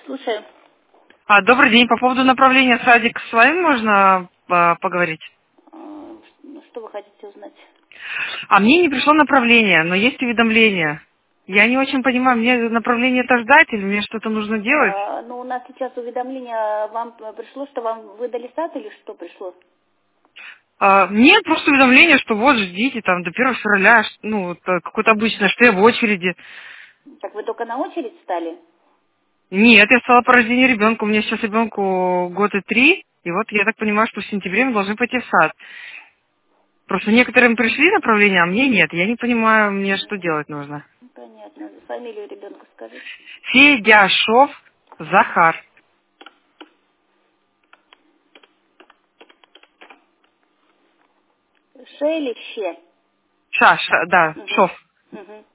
Слушаю. Добрый день. По поводу направления садик с вами можно поговорить? Что вы хотите узнать? Мне не пришло направление, но есть уведомление. Я не очень понимаю, мне направление-то ждать или мне что-то нужно делать? Ну, у нас сейчас уведомление вам пришло, что вам выдали сад или что пришло? Мне просто уведомление, что вот ждите там до 1 февраля, ну, вот, какое-то обычное, что я в очереди. Так вы только на очередь стали? Нет, я стала по рождению ребенка, у меня сейчас ребенку год и 3, и вот я так понимаю, что в сентябре мы должны пойти в сад. Просто некоторым пришли направления, а мне нет. Я не понимаю, мне что делать нужно. Понятно. Фамилию ребенка скажите. Федяшов Захар. Ше или Ще? Да, Угу. Шов. Угу.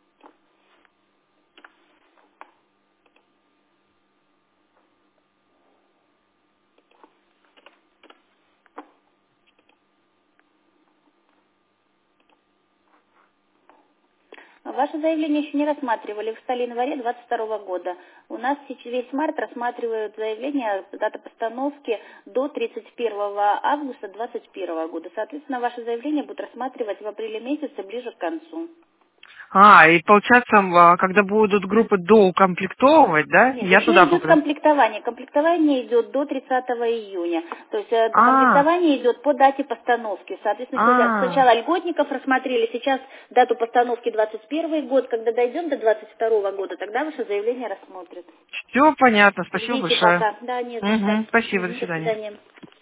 Ваше заявление еще не рассматривали. Вы стали в январе 22 года. У нас весь март рассматривают заявление, дата постановки до 31 августа 2021 года. Соответственно, ваше заявление будут рассматривать в апреле месяце, ближе к концу. И получается, когда будут группы доукомплектовывать, да, Нет, я еще туда идет попаду. комплектование. Комплектование идет до 30 июня. То есть А, комплектование идет по дате постановки. Соответственно, а, сначала льготников рассмотрели, сейчас дату постановки 21 год. Когда дойдем до 22 года, тогда ваше заявление рассмотрят. все понятно. Спасибо Ждите большое. пока. Да, не за что. Угу, спасибо, до До свидания. свидания.